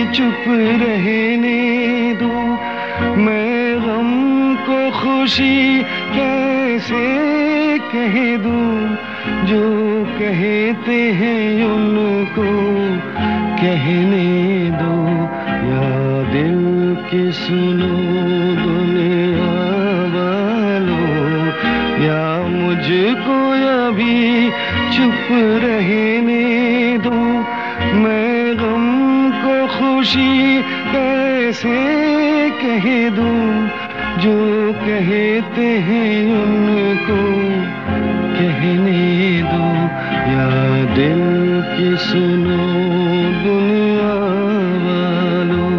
चुप रहने दूं, मैं गम को खुशी कैसे कह दूं, जो कहते हैं उनको कहने दो। या दिल की सुनो दुनिया वालों, या मुझको अभी चुप रहने दो, मैं गम को खुशी कैसे कह दूं, जो कहते हैं उनको कहने दो। या दिल की सुनो दुनिया वालों।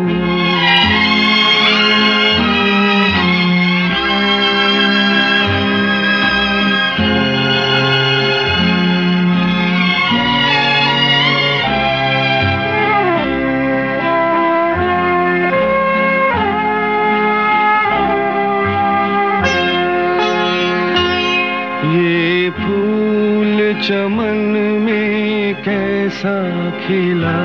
ये फूल चमन में कैसा खिला,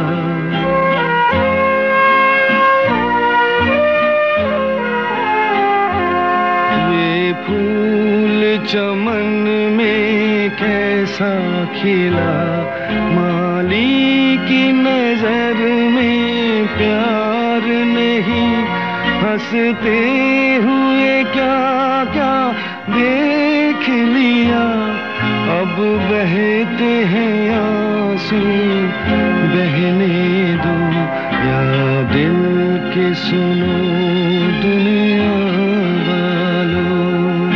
ये फूल चमन में कैसा खिला, माली की नजर में प्यार नहीं, हंसते हुए क्या क्या देख लिया, अब बहते हैं आंसू बहने दो। या दिल की सुनो दुनिया वालों।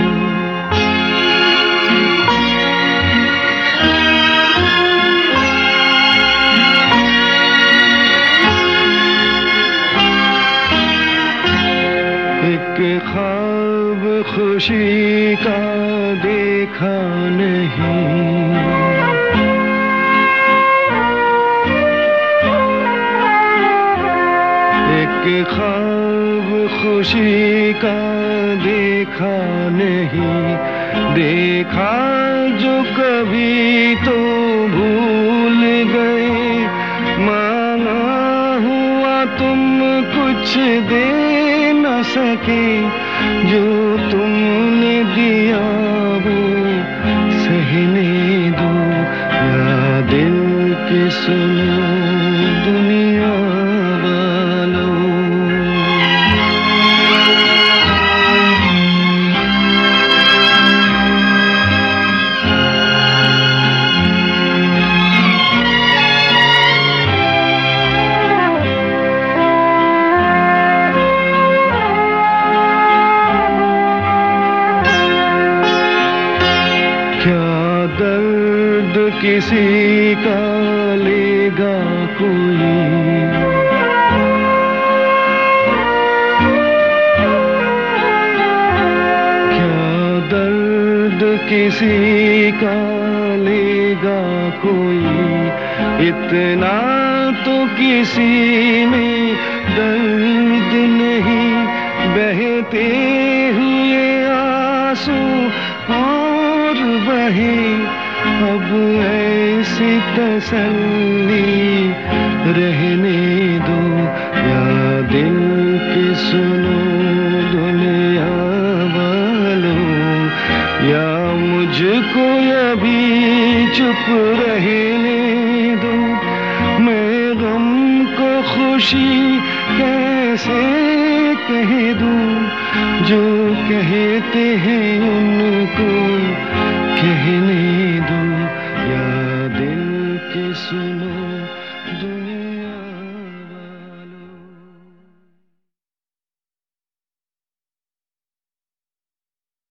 एक ख्वाब खुशी का देखा नहीं, एक ख्वाब खुशी का देखा नहीं, देखा जो कभी तो भूल गए, मांगा हुआ तुम कुछ दे न सके, जो तुमने दिया वो सहने दो। या दिल की सुनो दुनिया वालों। क्या दर्द किसी का लेगा कोई, क्या दर्द किसी का लेगा कोई, इतना तो किसी में दर्द नहीं, बहते हुए आंसू और बहे, अब ऐसी तसल्ली रहने दो। या दिल की सुनो दुनिया वालों, या मुझको अभी चुप रहने दो, मैं गम को खुशी कैसे कह दूं, जो कहते हैं उनको कहने दो। या दिल की सुनो